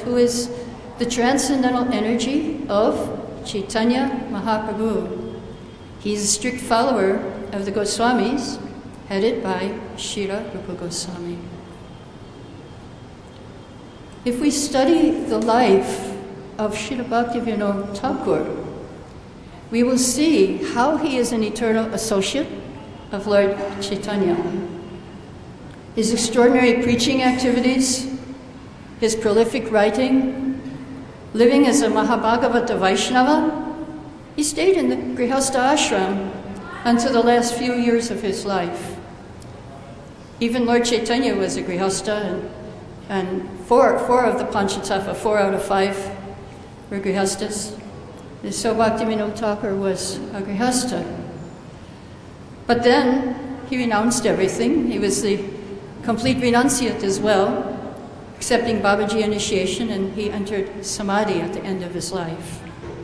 who is the transcendental energy of Chaitanya Mahaprabhu. He's a strict follower of the Goswamis, headed by Srila Rupa Goswami. If we study the life of Srila Bhaktivinoda Thakur, we will see how he is an eternal associate of Lord Chaitanya. His extraordinary preaching activities, his prolific writing, living as a Mahabhagavata Vaishnava, he stayed in the Grihastha ashram until the last few years of his life. Even Lord Chaitanya was a Grihastha, and four of the Panchatattva, 4 out of 5 were Grihasthas. So Bhaktivinoda Thakur was a Grihastha. But then he renounced everything. He was the complete renunciate as well, accepting Babaji initiation, and he entered Samadhi at the end of his life.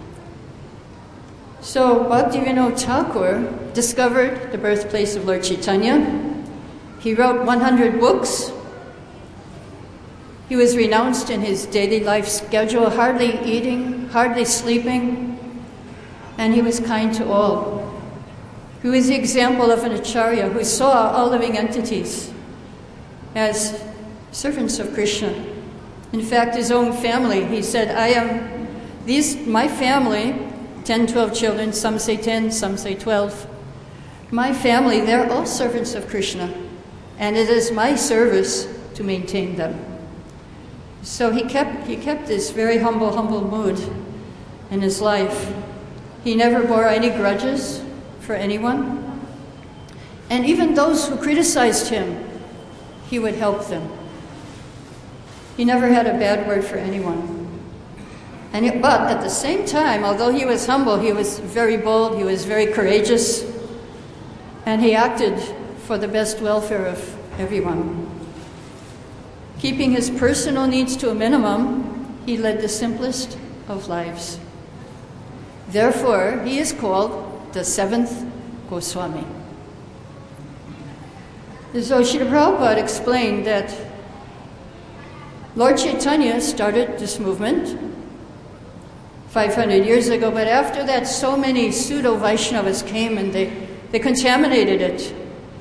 So Bhaktivinoda Thakur discovered the birthplace of Lord Chaitanya. He wrote 100 books. He was renounced in his daily life schedule, hardly eating, hardly sleeping, and he was kind to all. He was the example of an acharya who saw all living entities as servants of Krishna. In fact, his own family, he said, my family, 10, 12 children, some say 10, some say 12. My family, they're all servants of Krishna, and it is my service to maintain them. So he kept this very humble mood in his life. He never bore any grudges for anyone. And even those who criticized him, he would help them. He never had a bad word for anyone. But at the same time, although he was humble, he was very bold, he was very courageous, and he acted for the best welfare of everyone. Keeping his personal needs to a minimum, he led the simplest of lives. Therefore, he is called the 7th Goswami. So Srila Prabhupada explained that Lord Chaitanya started this movement 500 years ago, but after that so many pseudo-Vaishnavas came and they contaminated it.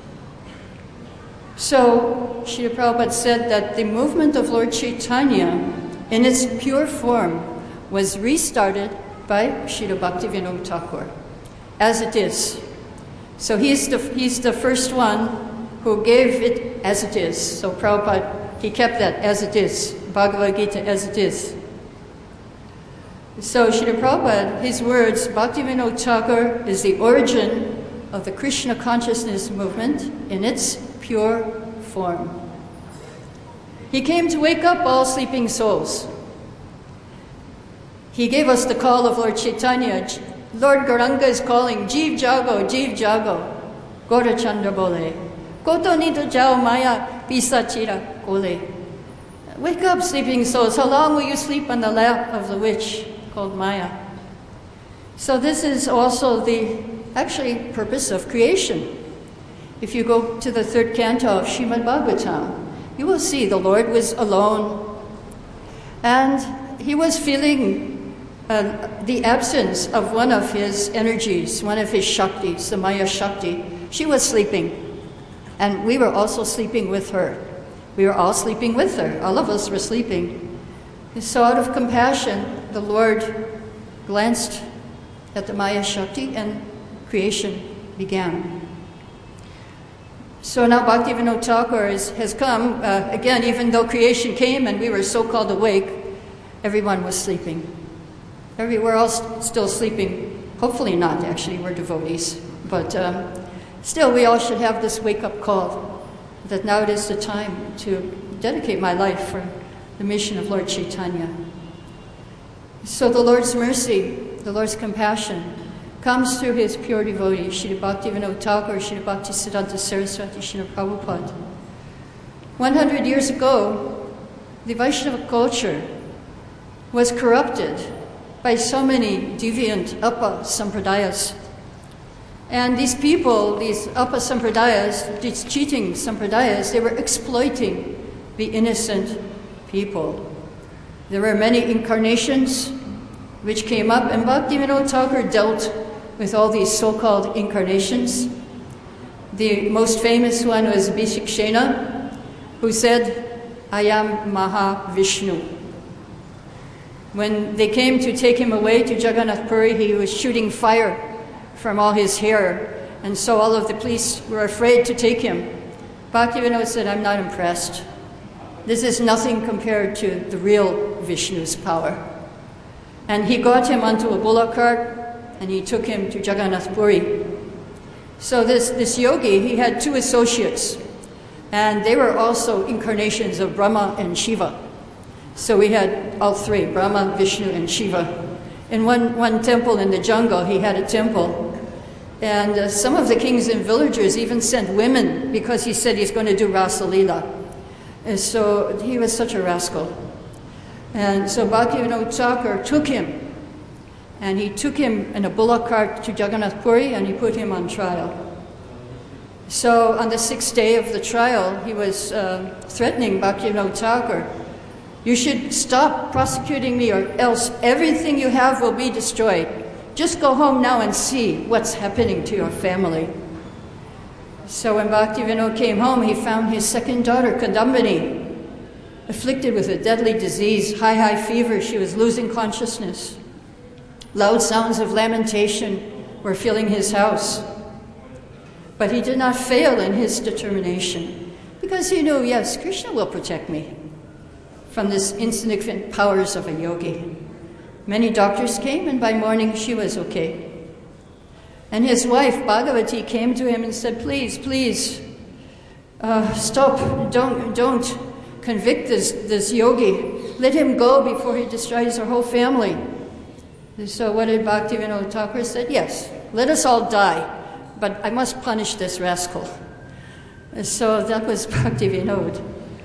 So Srila Prabhupada said that the movement of Lord Chaitanya in its pure form was restarted by Srila Bhaktivinoda Thakur, as it is. So he's the first one who gave it as it is. So Prabhupada, he kept that as it is, Bhagavad Gita as it is. So Srila Prabhupada, his words, Bhaktivinoda Thakur is the origin of the Krishna consciousness movement in its pure form. He came to wake up all sleeping souls. He gave us the call of Lord Chaitanya. Lord Gauranga is calling, Jeev Jago, Gaura Chandra Bole. Koto Nito Jao Maya Pisachira Kole. Wake up, sleeping souls. How long will you sleep on the lap of the witch called Maya? So this is also the purpose of creation. If you go to the 3rd canto of Srimad Bhagavatam, you will see the Lord was alone, and he was feeling the absence of one of his energies, one of his Shaktis, the Maya Shakti. She was sleeping, and we were also sleeping with her. We were all sleeping with her. All of us were sleeping. So out of compassion, the Lord glanced at the Maya Shakti, and creation began. So now Bhaktivinoda Thakur has come, again, even though creation came and we were so-called awake, everyone was sleeping. We're all still sleeping. Hopefully not, actually, we're devotees. But still, we all should have this wake-up call, that now it is the time to dedicate my life for the mission of Lord Chaitanya. So the Lord's mercy, the Lord's compassion, comes through his pure devotees, Srila Bhaktivinoda Thakur, Srila Bhaktisiddhanta Saraswati, Srila Prabhupada. 100 years ago, the Vaishnava culture was corrupted by so many deviant Apa Sampradayas. And these people, these Apa Sampradayas, these cheating Sampradayas, they were exploiting the innocent people. There were many incarnations which came up, and Bhaktivinoda Thakur dealt with all these so-called incarnations. The most famous one was Bhishikshena, who said, "I am Mahavishnu." When they came to take him away to Jagannath Puri, he was shooting fire from all his hair, and so all of the police were afraid to take him. Bhaktivinoda said, "I'm not impressed. This is nothing compared to the real Vishnu's power." And he got him onto a bullock cart, and he took him to Jagannath Puri. So this yogi, he had two associates, and they were also incarnations of Brahma and Shiva. So we had all three, Brahma, Vishnu, and Shiva. In one temple in the jungle, he had a temple, and some of the kings and villagers even sent women because he said he's going to do Rasa Leela. And so he was such a rascal. And so Bhaktivinoda Thakur took him, and he took him in a bullock cart to Jagannath Puri, and he put him on trial. So on the 6th day of the trial, he was threatening Bhaktivinoda Thakur, "You should stop prosecuting me, or else everything you have will be destroyed. Just go home now and see what's happening to your family." So when Bhaktivinoda came home, he found his second daughter, Kadambini, afflicted with a deadly disease, high fever. She was losing consciousness. Loud sounds of lamentation were filling his house. But he did not fail in his determination, because he knew, yes, Krishna will protect me from this insignificant powers of a yogi. Many doctors came, and by morning she was okay. And his wife, Bhagavati, came to him and said, please, stop, don't convict this yogi. Let him go before he destroys our whole family. And so what did Bhaktivinoda Thakur say? Yes, let us all die, but I must punish this rascal. And so that was Bhaktivinoda.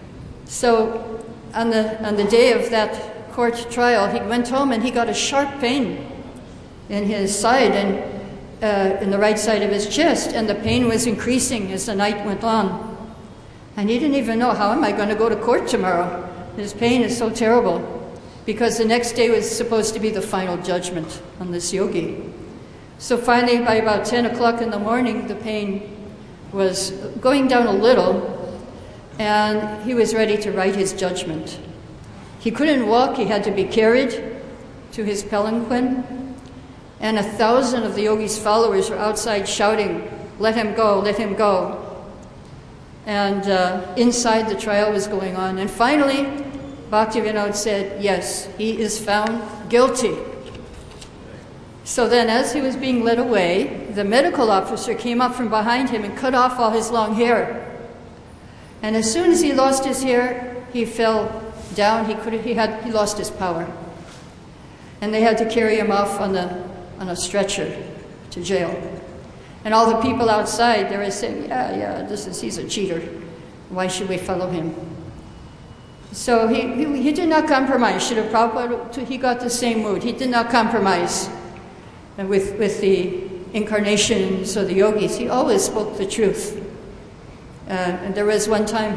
So on the day of that court trial, he went home and he got a sharp pain in his side and in the right side of his chest, and the pain was increasing as the night went on. And he didn't even know, how am I going to go to court tomorrow? His pain is so terrible, because the next day was supposed to be the final judgment on this yogi. So finally, by about 10 o'clock in the morning, the pain was going down a little, and he was ready to write his judgment. He couldn't walk, he had to be carried to his palanquin, and 1,000 of the yogi's followers were outside shouting, "Let him go, let him go." And inside the trial was going on. And finally, Bhaktivinoda said, yes, he is found guilty. So then, as he was being led away, the medical officer came up from behind him and cut off all his long hair. And as soon as he lost his hair, he fell down. He lost his power. And they had to carry him off on a stretcher to jail. And all the people outside, they were saying, yeah, he's a cheater. Why should we follow him? So he did not compromise. Srila Prabhupada, he got the same mood. He did not compromise with the incarnations or the yogis. He always spoke the truth. And there was one time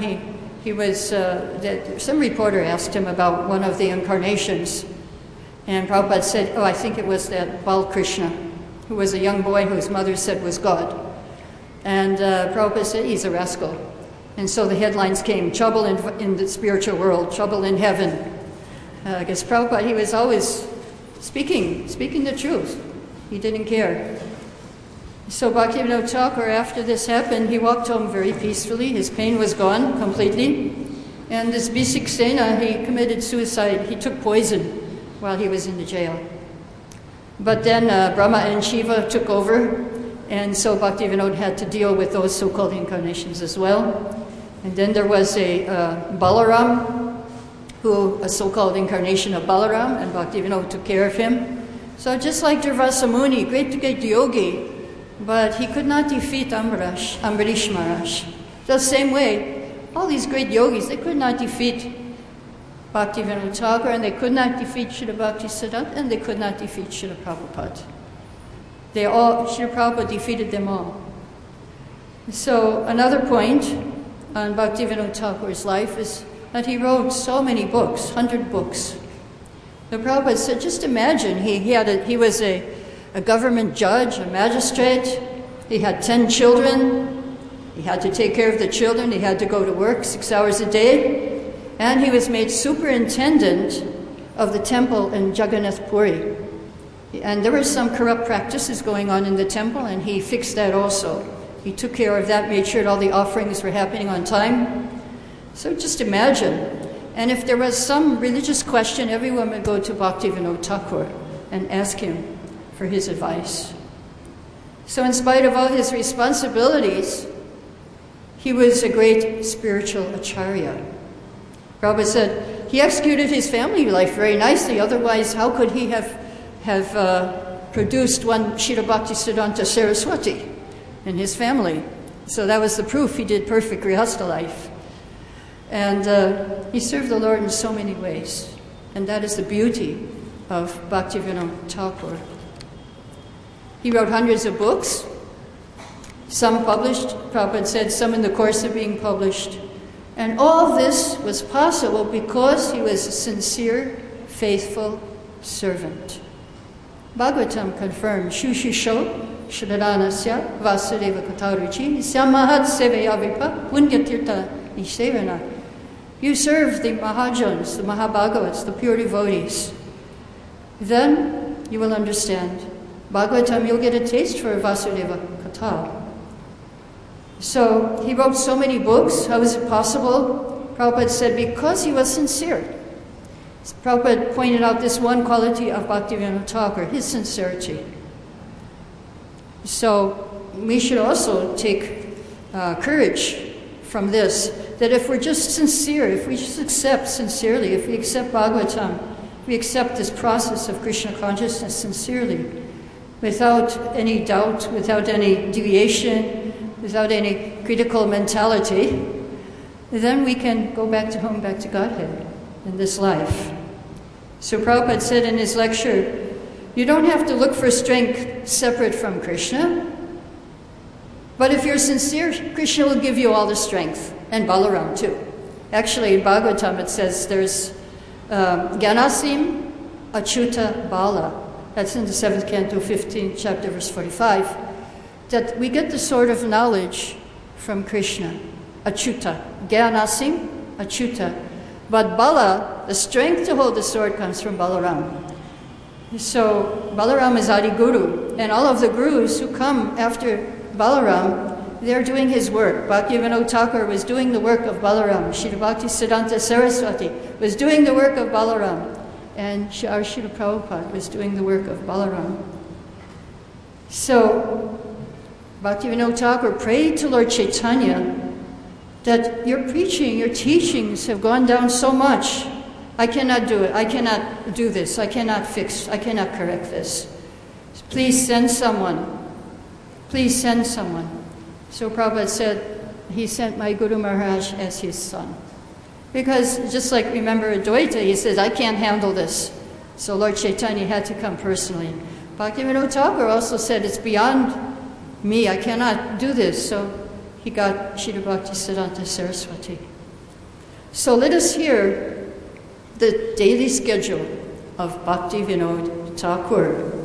some reporter asked him about one of the incarnations. And Prabhupada said, I think it was that Balkrishna, who was a young boy whose mother said was God. And Prabhupada said, he's a rascal. And so the headlines came, trouble in the spiritual world, trouble in heaven. Because Prabhupada, he was always speaking the truth. He didn't care. So Bhaktivinoda Thakur, after this happened, he walked home very peacefully. His pain was gone completely. And this Bhishikshena, he committed suicide. He took poison while he was in the jail. But then Brahma and Shiva took over, and so Bhaktivinoda had to deal with those so-called incarnations as well. And then there was a Balaram, a so-called incarnation of Balaram, and Bhaktivinoda took care of him. So just like Durvasa Muni, great yogi, but he could not defeat Ambarish Maharaj. The same way, all these great yogis, they could not defeat Bhaktivinoda Thakur, and they could not defeat Srila Bhaktisiddhanta, and they could not defeat Srila Prabhupada. Srila Prabhupada defeated them all. So another point on Bhaktivinoda Thakur's life is that he wrote so many books, 100 books. The Prabhupada said, just imagine, he was a government judge, a magistrate. He had 10 children. He had to take care of the children. He had to go to work 6 hours a day. And he was made superintendent of the temple in Jagannath Puri. And there were some corrupt practices going on in the temple, and he fixed that also. He took care of that, made sure that all the offerings were happening on time. So just imagine. And if there was some religious question, everyone would go to Bhaktivinoda Thakur and ask him for his advice. So in spite of all his responsibilities, he was a great spiritual acharya. Prabhupada said he executed his family life very nicely, otherwise how could he have produced one Srila Bhaktisiddhanta Saraswati in his family? So that was the proof he did perfect grihastha life. And he served the Lord in so many ways. And that is the beauty of Bhaktivinoda Thakur. He wrote hundreds of books, some published, Prabhupada said, some in the course of being published. And all this was possible because he was a sincere, faithful servant. Bhagavatam confirms, Shushisho Shradanasya Vasudeva Kataruchi Samahat Sevayavipa Punyatirtha Nishevana. You serve the Mahajans, the Mahabhagavats, the pure devotees. Then you will understand. Bhagavatam, you'll get a taste for Vasudeva Katha. So he wrote so many books. How is it possible? Prabhupada said because he was sincere. Prabhupada pointed out this one quality of Bhaktivinoda Thakur, his sincerity. So we should also take courage from this, that if we're just sincere, if we just accept sincerely, if we accept Bhagavatam, if we accept this process of Krishna consciousness sincerely, without any doubt, without any deviation, without any critical mentality, then we can go back to home, back to Godhead in this life. So Prabhupada said in his lecture, you don't have to look for strength separate from Krishna, but if you're sincere, Krishna will give you all the strength, and Balaram too. Actually, in Bhagavatam it says there's Gyanasim Achyuta Bala. That's in the 7th canto, 15th chapter, verse 45. That we get the sort of knowledge from Krishna. Achyuta. Gyanasim Achyuta. But Bala, the strength to hold the sword, comes from Balaram. So Balaram is Adi Guru, and all of the gurus who come after Balaram, they're doing his work. Bhaktivinoda Thakur was doing the work of Balaram. Srila Bhaktisiddhanta Saraswati was doing the work of Balaram. And our Srila Prabhupada was doing the work of Balaram. So Bhaktivinoda Thakur prayed to Lord Chaitanya that your preaching, your teachings have gone down so much. I cannot do it. I cannot do this. I cannot fix. I cannot correct this. Please send someone. Please send someone. So Prabhupada said he sent my Guru Maharaj as his son. Because just like, remember Advaita, he says, I can't handle this. So Lord Chaitanya had to come personally. Bhaktivinoda Thakur also said, it's beyond me. I cannot do this. So he got Srila Bhaktisiddhanta Saraswati. So let us hear the daily schedule of Bhaktivinoda Thakur.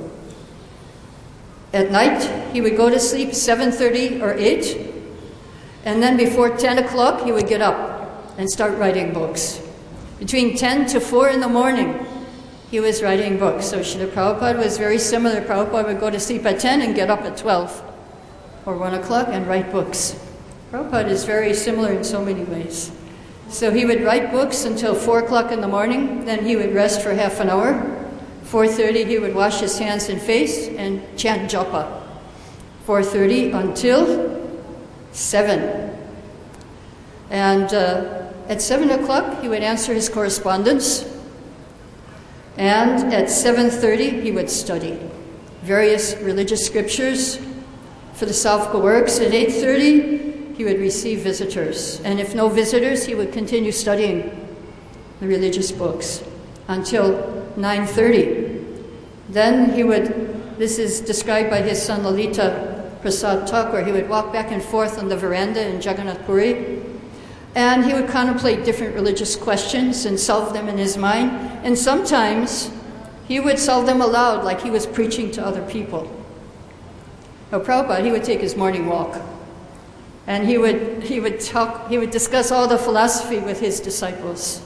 At night, he would go to sleep 7:30 or 8, and then before 10 o'clock, he would get up and start writing books. Between 10 to 4 in the morning, he was writing books. So Srila Prabhupada was very similar. Prabhupada would go to sleep at 10 and get up at 12 or 1 o'clock and write books. Prabhupada is very similar in so many ways. So he would write books until 4 o'clock in the morning, then he would rest for half an hour. 4:30 he would wash his hands and face and chant japa. 4:30 until 7. And at 7 o'clock he would answer his correspondence. And at 7:30 he would study various religious scriptures, philosophical works. At 8:30 he would receive visitors. And if no visitors, he would continue studying the religious books until 9:30. Then he would, this is described by his son Lalita Prasad Thakur, he would walk back and forth on the veranda in Jagannath Puri, and he would contemplate different religious questions and solve them in his mind. And sometimes he would tell them aloud like he was preaching to other people. Now, Prabhupada, he would take his morning walk, and he would discuss all the philosophy with his disciples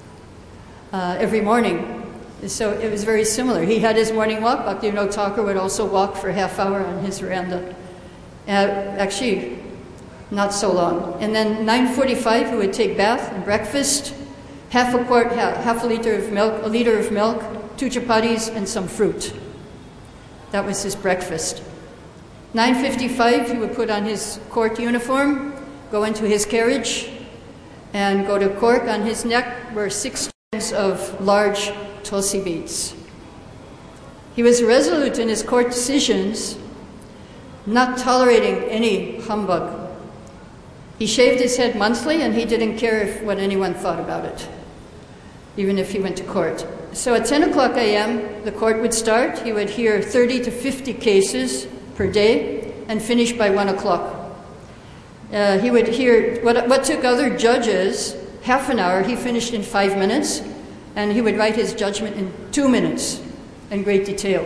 every morning. So it was very similar. He had his morning walk. Bhaktivinoda Thakur would also walk for a half hour on his veranda. Actually, not so long. And then 9:45, he would take bath and breakfast, half a liter of milk, 2 chapatis, and some fruit. That was his breakfast. 9:55, he would put on his court uniform, go into his carriage, and go to court. On his neck were 6 strings of large tulsi beads. He was resolute in his court decisions, not tolerating any humbug. He shaved his head monthly, and he didn't care what anyone thought about it, even if he went to court. So at 10 o'clock a.m., the court would start. He would hear 30 to 50 cases per day and finish by 1 o'clock. He would hear what took other judges half an hour, he finished in 5 minutes, and he would write his judgment in 2 minutes in great detail.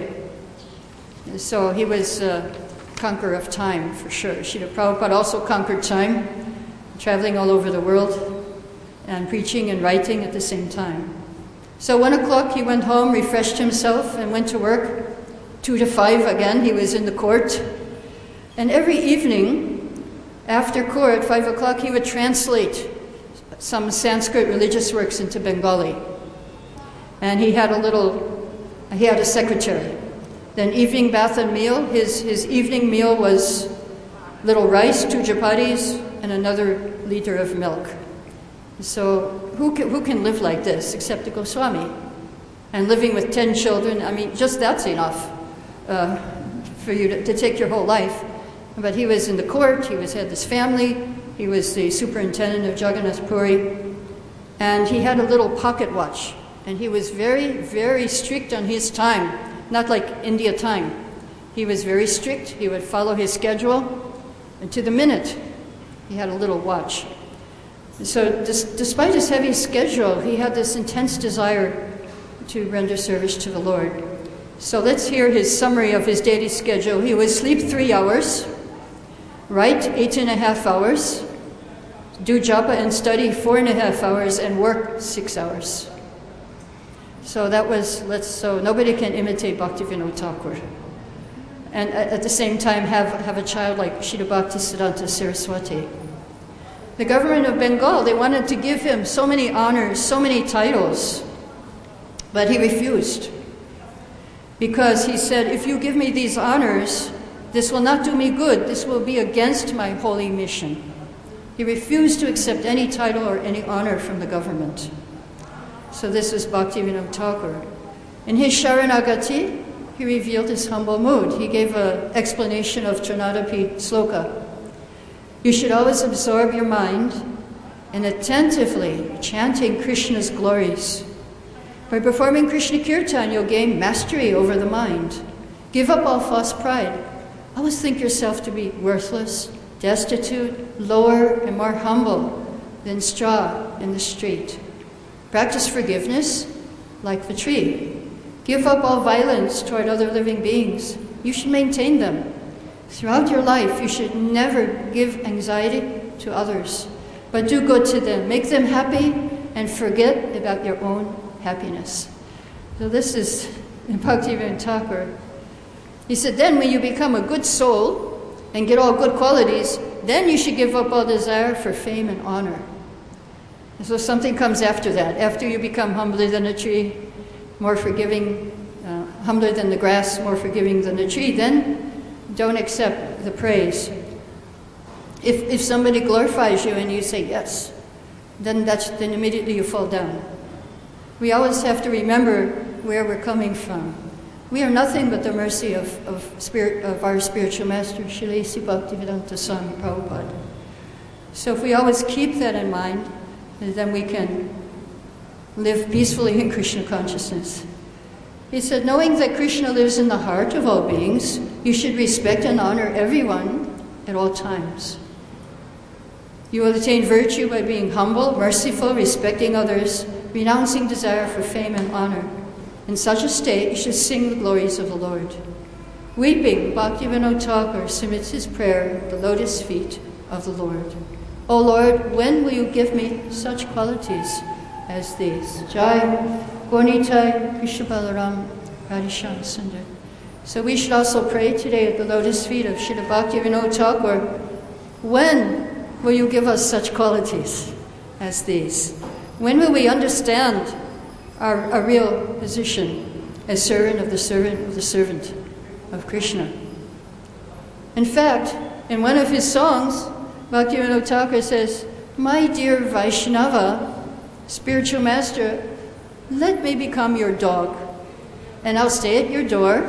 So he was a conqueror of time, for sure. Srila Prabhupada also conquered time, traveling all over the world and preaching and writing at the same time. So 1 o'clock he went home, refreshed himself, and went to work. 2 to 5 again, he was in the court. And every evening, after court, 5 o'clock, he would translate some Sanskrit religious works into Bengali. And he had a secretary. Then evening bath and meal, his evening meal was little rice, 2 chapatis, and another liter of milk. So who can live like this except a Goswami? And living with 10 children, I mean, just that's enough for you to take your whole life. But he was in the court, had this family, he was the superintendent of Jagannath Puri, and he had a little pocket watch. And he was very, very strict on his time, not like India time. He was very strict. He would follow his schedule, and to the minute, he had a little watch. So despite his heavy schedule, he had this intense desire to render service to the Lord. So let's hear his summary of his daily schedule. He would sleep 3 hours, write 8.5 hours, do japa and study 4.5 hours, and work 6 hours. So that was, so nobody can imitate Bhaktivinoda Thakur. And at the same time have a child like Srila Bhaktisiddhanta Saraswati. The government of Bengal, they wanted to give him so many honors, so many titles, but he refused. Because he said, if you give me these honors, this will not do me good. This will be against my holy mission. He refused to accept any title or any honor from the government. So this is Bhaktivinoda Thakur. In his Sharanagati, he revealed his humble mood. He gave an explanation of Trinadapi Sloka. You should always absorb your mind in attentively chanting Krishna's glories. By performing Krishna Kirtan, you'll gain mastery over the mind. Give up all false pride. Always think yourself to be worthless, destitute, lower, and more humble than straw in the street. Practice forgiveness like the tree. Give up all violence toward other living beings. You should maintain them. Throughout your life, you should never give anxiety to others, but do good to them. Make them happy and forget about your own happiness. So this is in Bhaktivinoda Thakur. He said, then when you become a good soul and get all good qualities, then you should give up all desire for fame and honor. And so something comes after that. After you become humbler than a tree, more forgiving, humbler than the grass, more forgiving than the tree, then don't accept the praise. If somebody glorifies you and you say yes, then immediately you fall down. We always have to remember where we're coming from. We are nothing but the mercy of our spiritual master, Srila A.C. Bhaktivedanta Swami Prabhupada. So if we always keep that in mind, then we can live peacefully in Krishna consciousness. He said, knowing that Krishna lives in the heart of all beings, you should respect and honor everyone at all times. You will attain virtue by being humble, merciful, respecting others, renouncing desire for fame and honor. In such a state, you should sing the glories of the Lord. Weeping, Bhaktivinoda Thakur submits his prayer at the lotus feet of the Lord. O Lord, when will you give me such qualities as these? Jai Gornitai Krishna Balaram Radhisham Sundar. So we should also pray today at the lotus feet of Srila Bhaktivinoda Thakur. When will you give us such qualities as these? When will we understand our real position as servant of the servant of Krishna? In fact, in one of his songs, Bhaktivinoda Thakur says, "My dear Vaishnava, spiritual master, let me become your dog, and I'll stay at your door,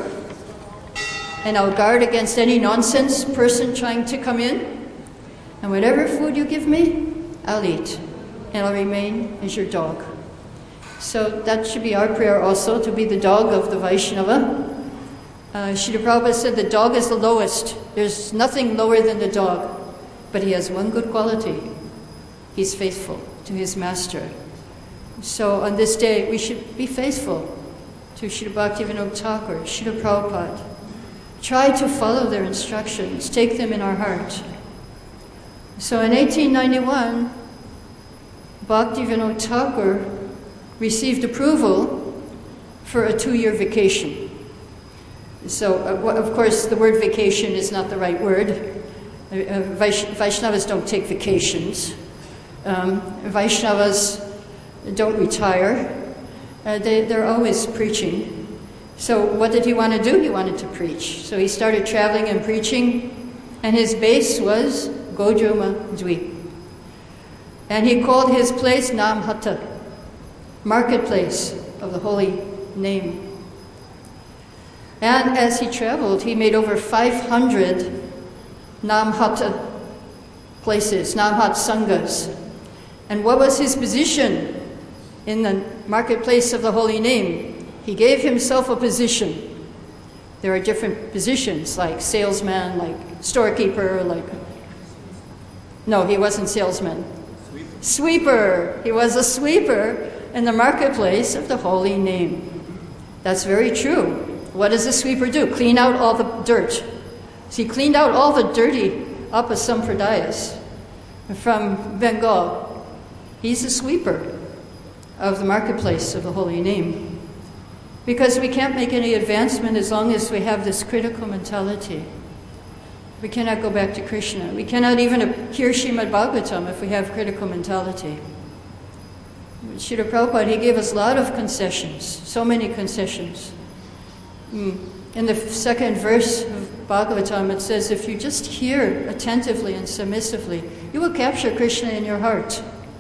and I'll guard against any nonsense person trying to come in, and whatever food you give me, I'll eat, and I'll remain as your dog." So that should be our prayer also, to be the dog of the Vaishnava. Srila Prabhupada said the dog is the lowest. There's nothing lower than the dog. But he has one good quality. He's faithful to his master. So on this day, we should be faithful to Srila Bhaktivinoda Thakur, Srila Prabhupada. Try to follow their instructions. Take them in our heart. So in 1891, Bhaktivinoda Thakur received approval for a 2-year vacation. So, of course, the word vacation is not the right word. Vaishnavas don't take vacations. Vaishnavas don't retire. They're always preaching. So what did he want to do? He wanted to preach. So he started traveling and preaching, and his base was Gojoma Dweep. And he called his place Namhata, marketplace of the holy name. And as he traveled, he made over 500 Namhata places, Namhat Sanghas. And what was his position in the marketplace of the holy name? He gave himself a position. There are different positions, like salesman, like storekeeper, like... No, he wasn't salesman. Sweeper. He was a sweeper in the marketplace of the holy name. That's very true. What does a sweeper do? Clean out all the dirt. So he cleaned out all the dirty Apasampradayas from Bengal. He's a sweeper of the marketplace of the holy name. Because we can't make any advancement as long as we have this critical mentality. We cannot go back to Krishna. We cannot even hear Srimad Bhagavatam if we have critical mentality. Srila Prabhupada, he gave us a lot of concessions, so many concessions. In the second verse of Bhagavatam, it says, if you just hear attentively and submissively, you will capture Krishna in your heart.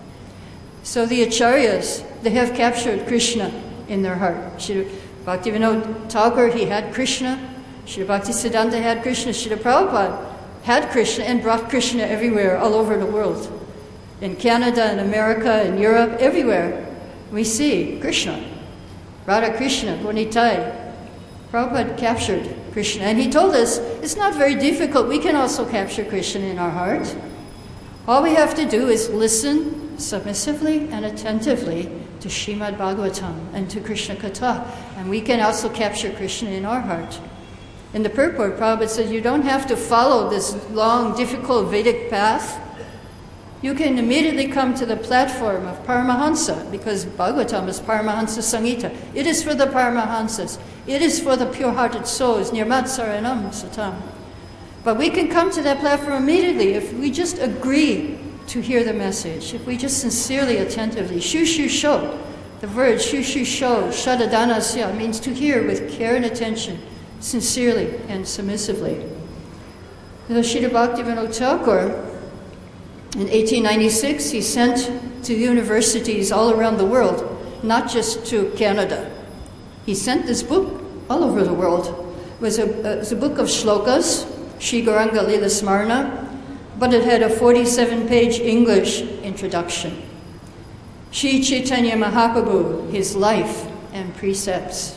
So the Acharyas, they have captured Krishna in their heart. Srila Bhaktivinoda Thakur, he had Krishna. Srila Bhaktisiddhanta had Krishna. Srila Prabhupada had Krishna and brought Krishna everywhere, all over the world. In Canada, in America, in Europe, everywhere, we see Krishna. Radha Krishna, Bonitai. Prabhupada captured Krishna. And he told us, it's not very difficult. We can also capture Krishna in our heart. All we have to do is listen submissively and attentively to Srimad Bhagavatam and to Krishna Katha. And we can also capture Krishna in our heart. In the purport, Prabhupada said, you don't have to follow this long, difficult Vedic path. You can immediately come to the platform of Paramahansa, because Bhagavatam is Paramahansa Samhita. It is for the Paramahansas. It is for the pure-hearted souls, Nirmat Saranam Satam. But we can come to that platform immediately if we just agree to hear the message, if we just sincerely, attentively, shushu sho, the word shushu sho, shadadanasya, means to hear with care and attention, sincerely and submissively. Srila Bhaktivinoda Thakur, in 1896, he sent to universities all around the world, not just to Canada. He sent this book all over the world. It was a book of shlokas, Shri Gauranga Lila Smarna, but it had a 47-page English introduction. Shri Chaitanya Mahaprabhu, his life and precepts.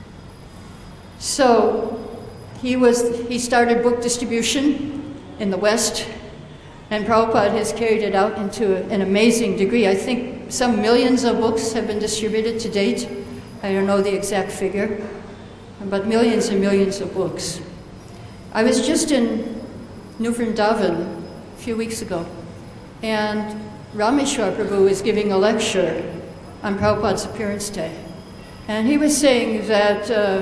So he started book distribution in the West, and Prabhupada has carried it out into an amazing degree. I think some millions of books have been distributed to date I don't know the exact figure, but millions and millions of books. I was just in New Vrindavan a few weeks ago, and Rameshwar Prabhu was giving a lecture on Prabhupada's appearance day. And he was saying that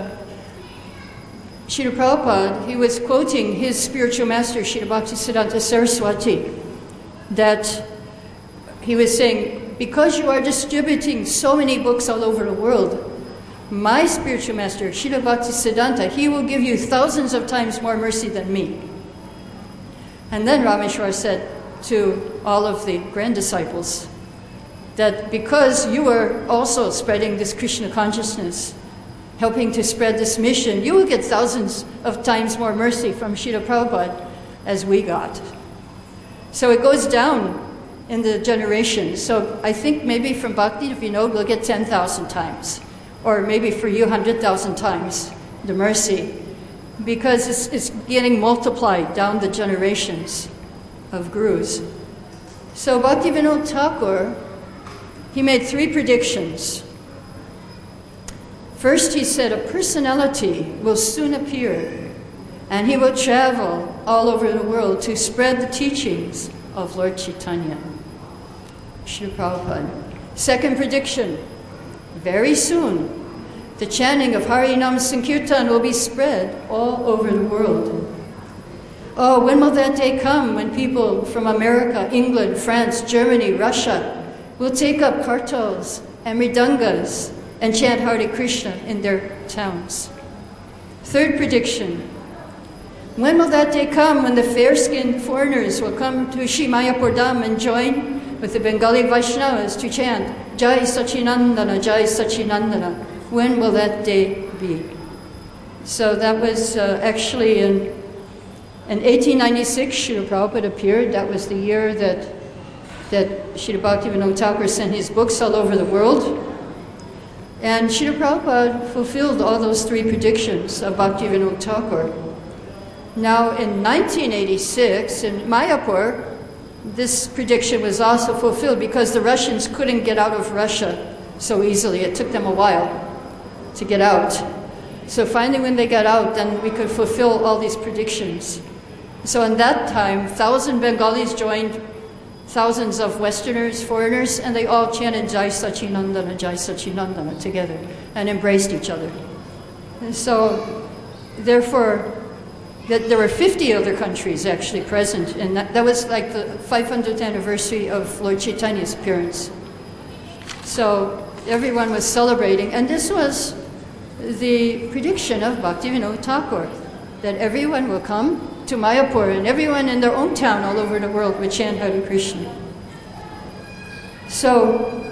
Srila Prabhupada, he was quoting his spiritual master, Srila Bhaktisiddhanta Saraswati, that he was saying, because you are distributing so many books all over the world, my spiritual master, Srila Bhaktisiddhanta, he will give you thousands of times more mercy than me. And then Rameshwar said to all of the grand disciples that because you are also spreading this Krishna consciousness, helping to spread this mission, you will get thousands of times more mercy from Srila Prabhupada as we got. So it goes down in the generations. So I think maybe from Bhakti Vinod we'll get 10,000 times, or maybe for you 100,000 times the mercy, because it's getting multiplied down the generations of gurus. So Bhakti Vinod Thakur, he made 3 predictions. First, he said a personality will soon appear, and he will travel all over the world to spread the teachings of Lord Chaitanya, Srila Prabhupada. Second prediction, very soon, the chanting of Harinam Sankirtan will be spread all over the world. Oh, when will that day come when people from America, England, France, Germany, Russia will take up kartals and mridangas and chant Hare Krishna in their towns? Third prediction, when will that day come when the fair-skinned foreigners will come to Shri Mayapur Dham and join with the Bengali Vaishnavas to chant Jai Sachinandana, Jai Sachinandana? When will that day be? So that was actually in 1896, Srila Prabhupada appeared. That was the year that Srila Bhaktivinoda Thakur sent his books all over the world. And Srila Prabhupada fulfilled all those 3 predictions of Bhaktivinoda Thakur. Now in 1986, in Mayapur, this prediction was also fulfilled because the Russians couldn't get out of Russia so easily. It took them a while to get out. So finally when they got out, then we could fulfill all these predictions. So in that time, 1,000 Bengalis joined thousands of Westerners, foreigners, and they all chanted Jai Sachinandana together and embraced each other. And so, therefore, there were 50 other countries actually present, and that was like the 500th anniversary of Lord Chaitanya's appearance. So everyone was celebrating, and this was the prediction of Bhaktivinoda Thakur, that everyone will come to Mayapur, and everyone in their own town all over the world would chant Hare Krishna. So,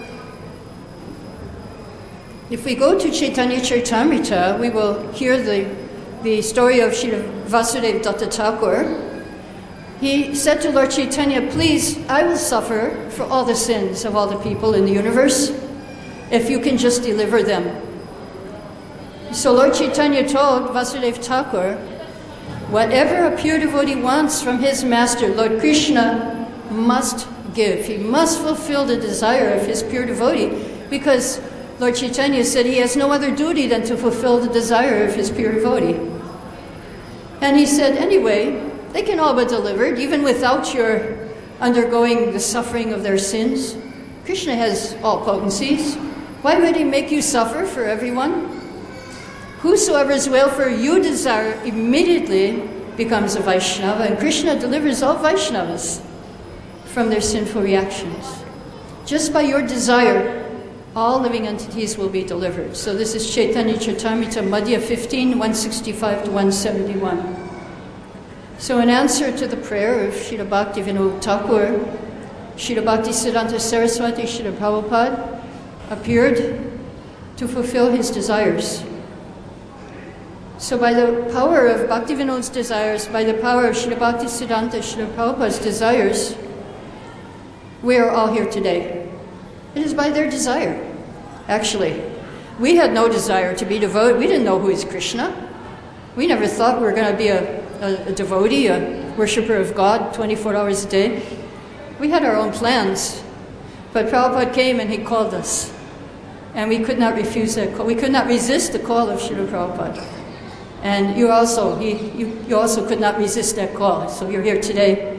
if we go to Chaitanya Charitamrita, we will hear the story of Srila Vasudeva Datta Thakur. He said to Lord Chaitanya, please, I will suffer for all the sins of all the people in the universe, if you can just deliver them. So Lord Chaitanya told Vasudeva Thakur, whatever a pure devotee wants from his master, Lord Krishna must give. He must fulfill the desire of his pure devotee, because Lord Chaitanya said he has no other duty than to fulfill the desire of his pure devotee. And he said, anyway, they can all be delivered, even without your undergoing the suffering of their sins. Krishna has all potencies. Why would he make you suffer for everyone? Whosoever's welfare you desire immediately becomes a Vaishnava, and Krishna delivers all Vaishnavas from their sinful reactions. Just by your desire, all living entities will be delivered. So this is Chaitanya Charitamrita, Madhya 15, 165 to 171. So in answer to the prayer of Srila Bhaktivinoda Thakur, Srila Bhaktisiddhanta Saraswati, Srila Prabhupada appeared to fulfill his desires. So by the power of Bhaktivinoda's desires, by the power of Srila Bhaktisiddhanta, Srila Prabhupada's desires, we are all here today. It is by their desire, actually. We had no desire to be devoted. We didn't know who is Krishna. We never thought we were going to be a devotee, a worshiper of God 24 hours a day. We had our own plans, but Prabhupada came and he called us. And we could not refuse that call. We could not resist the call of Srila Prabhupada. And you also could not resist that call. So you're here today.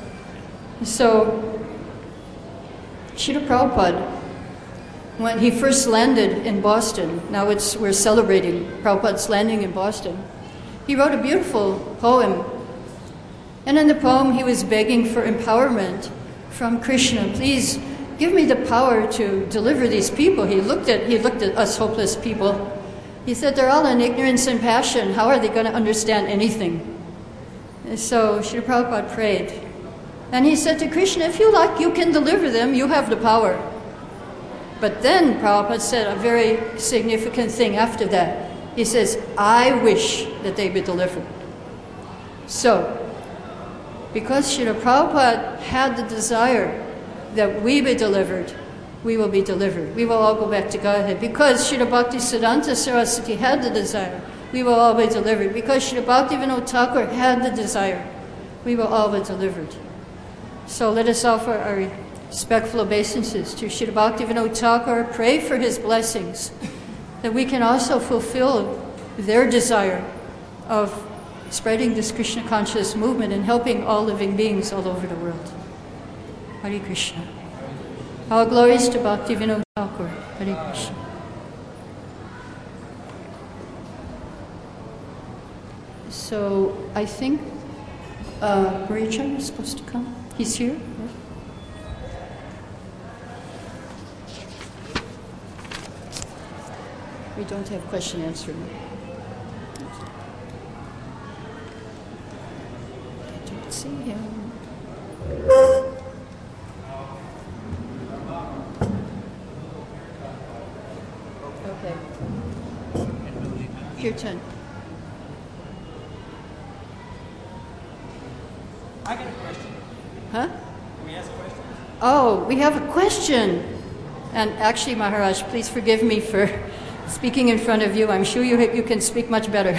So Srila Prabhupada, when he first landed in Boston, now we're celebrating Prabhupada's landing in Boston, he wrote a beautiful poem. And in the poem, he was begging for empowerment from Krishna. Please give me the power to deliver these people. He looked at us hopeless people. He said, they're all in ignorance and passion. How are they going to understand anything? And so Srila Prabhupada prayed. And he said to Krishna, if you like, you can deliver them. You have the power. But then Prabhupada said a very significant thing after that. He says, I wish that they be delivered. So, because Srila Prabhupada had the desire that we be delivered, we will be delivered. We will all go back to Godhead. Because Srila Bhaktisiddhanta Saraswati had the desire, we will all be delivered. Because Srila Bhaktivinoda Thakur had the desire, we will all be delivered. So let us offer our respectful obeisances to Srila Bhaktivinoda Thakur, pray for his blessings, that we can also fulfill their desire of spreading this Krishna conscious movement and helping all living beings all over the world. Hare Krishna. All glories to Bhaktivinoda Thakur. Hare Krishna. So I think Maricha is supposed to come. He's here. We don't have question answer. I don't see him. Okay. Kirtan. I got a question. Huh? Can we ask questions? Oh, we have a question. And actually, Maharaj, please forgive me for speaking in front of you. I'm sure you can speak much better.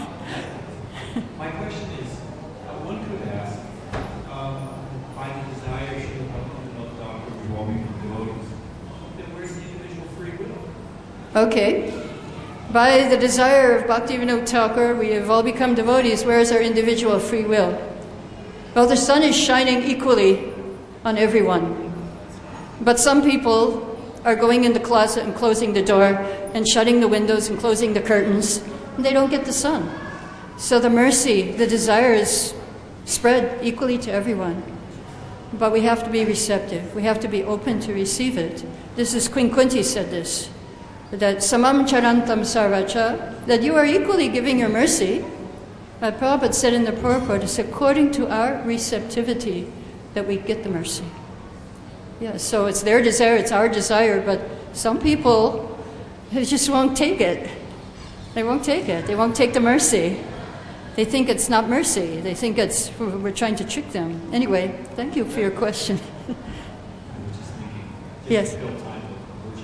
My question is, one could ask, by the desire of Dr. revolving devotees, then where's the individual free will? Okay. By the desire of Bhaktivinoda Thakur, we have all become devotees. Where is our individual free will? Well, the sun is shining equally on everyone. But some people are going in the closet and closing the door and shutting the windows and closing the curtains, and they don't get the sun. So the mercy, the desire is spread equally to everyone. But we have to be receptive. We have to be open to receive it. This is Queen Kunti said this, that samam charantam sarvacha, that you are equally giving your mercy. Prabhupada said in the purport, it's according to our receptivity that we get the mercy. Yeah, so it's their desire, it's our desire, but some people, they just won't take it. They won't take it. They won't take the mercy. They think it's not mercy. They think we're trying to trick them. Anyway, thank you for your question. I was just thinking, Yes. to fill time with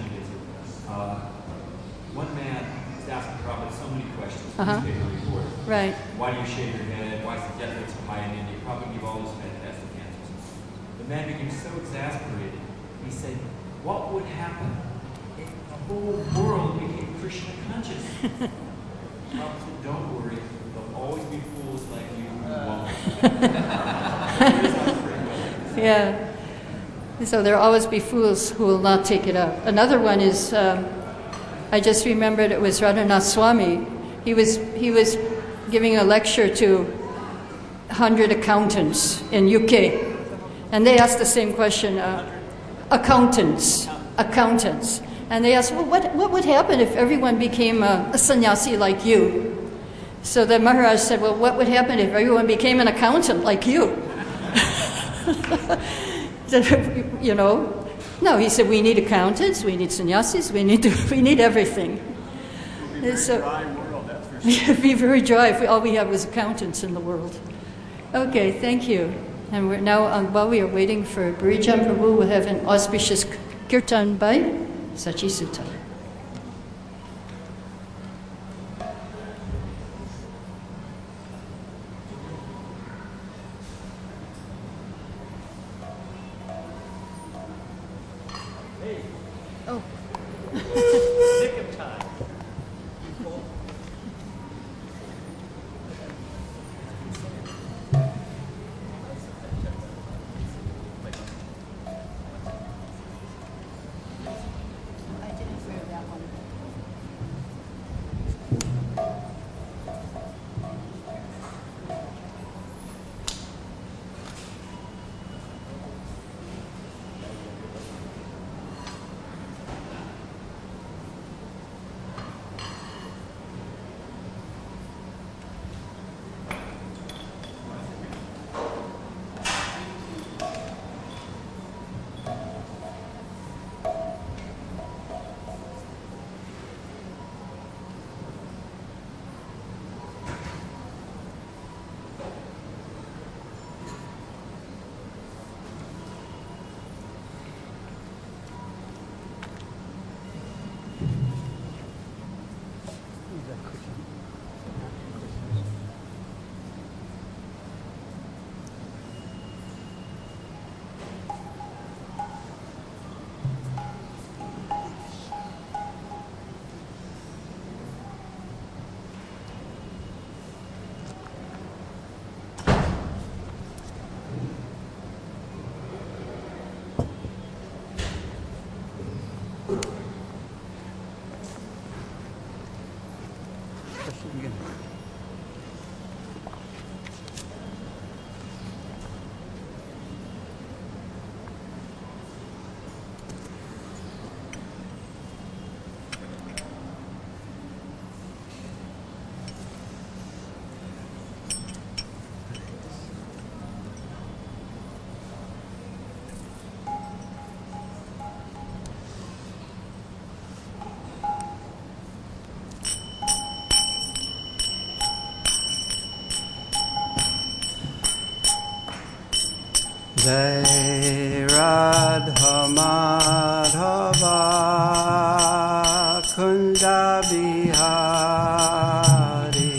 one man is asking Prabhupada so many questions, newspaper report. Right. Why do you shave your head? Why is the death rate so high in India? Prabhupada gave all those fantastic answers. The man became so exasperated, he said, what would happen if the whole world became Krishna conscious? Prabhupada said, don't worry, there'll always be fools like you who won't. Here's our free will. Yeah. So there'll always be fools who will not take it up. Another one is, I just remembered it was Radhanath Swami. He was giving a lecture to 100 accountants in UK. And they asked the same question, accountants. And they asked, well, what would happen if everyone became a sannyasi like you? So the Maharaj said, well, what would happen if everyone became an accountant like you? You know, no, he said, we need accountants, we need sannyasis, we need everything. It would be a very dry world, that's for sure. It would be very dry if all we have was accountants in the world. Okay, thank you. And we're now, while we are waiting for Burijan Prabhu, we'll have an auspicious kirtan by Sachi Sutta. Oh. Jai Radha Madhava Kunja Bihari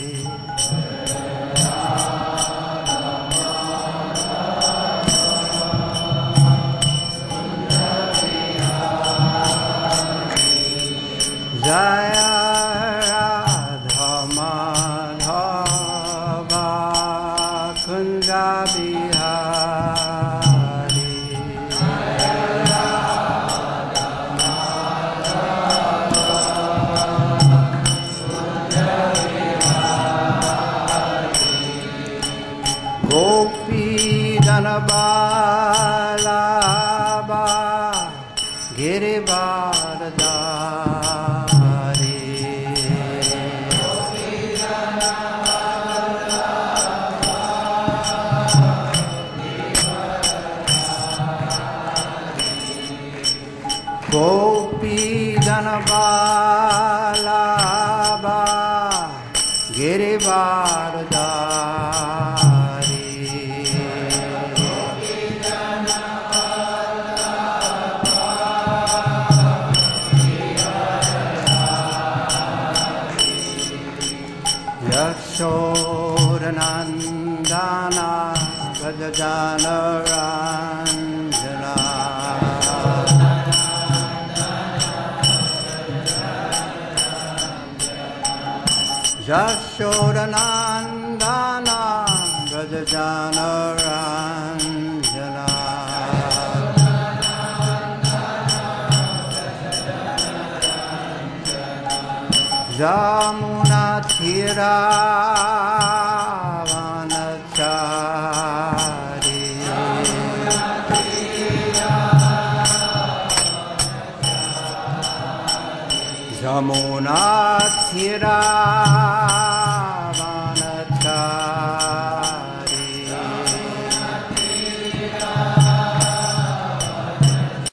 Jaya Radha Madhava Kunja Bihari Gopi Danabalaba Girivardhari Gopi Danabalaba Girivardhari Yashodanandana Gajajana Ranjana Yashodanandana Gajajana Ranjana Jamuna Thira Vanachari Jamuna Thira Vanachari